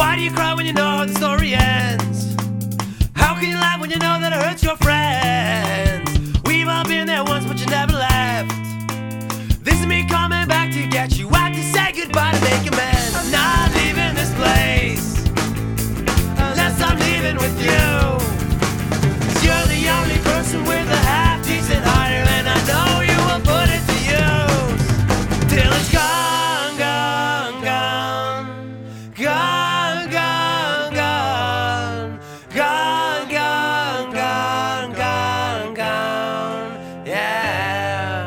Why do you cry when you know how the story ends? How can you laugh when you know that it hurts your friends? We've all been there once, but you never left. This is me coming back to get you out, to say goodbye, to make amends. I'm not leaving this place unless I'm leaving with you. 'Cause you're the only person with a half-decent heart, and I know you will put it to use till it's gone, gone, gone, gone, gone, gone, gone, gone, gone, gone, gone, yeah.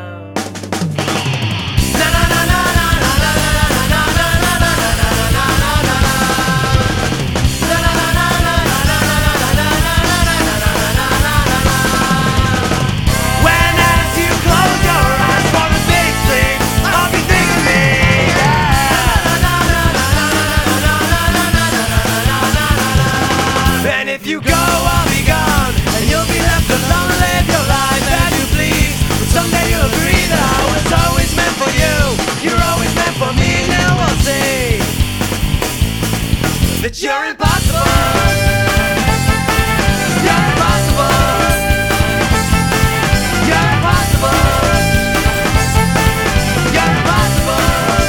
Na na na na na na na na na na na na na na na. When as you close your eyes for the big sleep, I'll be thinking me, yeah. And if you go, I'll be gone, and you'll be left alone to live your life as you please. But someday you'll agree that I was always meant for you. You're always meant for me, now we'll see that you're impossible. You're impossible. You're impossible. You're impossible.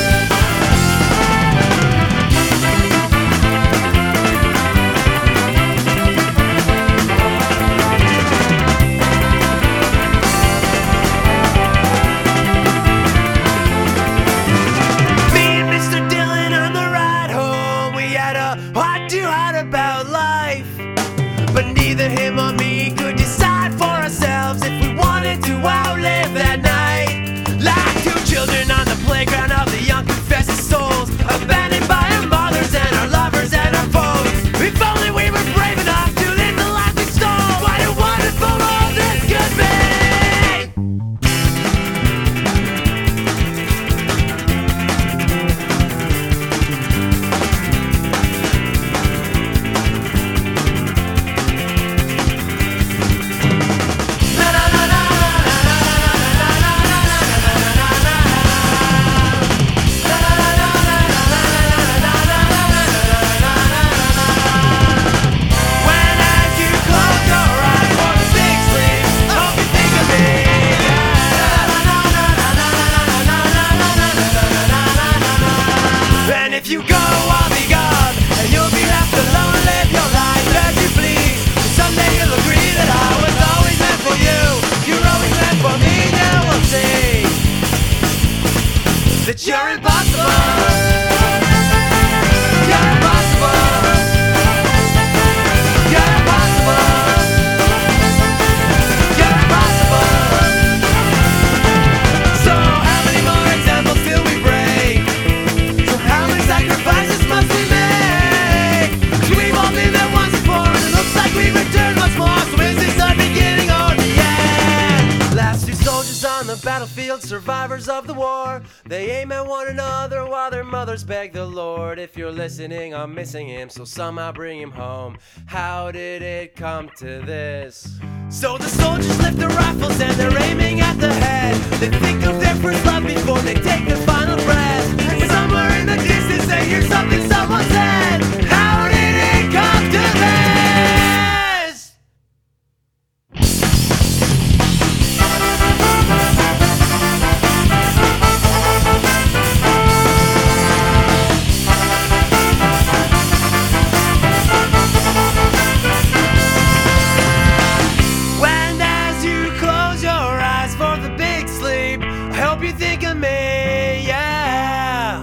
Me and Mr. Dillon on the ride home, we had a heart-to-heart about life. But neither him or me could decide for ourselves if we wanted to outlive that night. Like two children on the playground of the young confessing souls, abandoned by our mothers and our lovers and our foes. If only we were brave enough to live the life we stole, what a wonderful world this could be. When as you close your eyes for the big sleep, hope you think of me, yeah. And if you go, I'll be gone, and you'll be left alone to live your life as you please. But someday you'll agree that I was always meant for you. You're always meant for me, now we'll see that you're impossible. You're impossible. You're impossible. You're impossible. So how many more examples till we break? So how many sacrifices must we make? 'Cause we've all been there once before, and it looks like we've returned once more. So is this our beginning or the end? Last two soldiers on the battlefield, survivors of the war. They aim at one another while their mothers beg the Lord. If you're listening, I'm missing him, so somehow bring him home. How did it come to this? So the soldiers lift their rifles and they're aiming at the head. They think of their first love before they take their final breath. And somewhere in the distance they hear something someone said. How did it come to this? When as you close your eyes for the big sleep, I hope you think of me, yeah.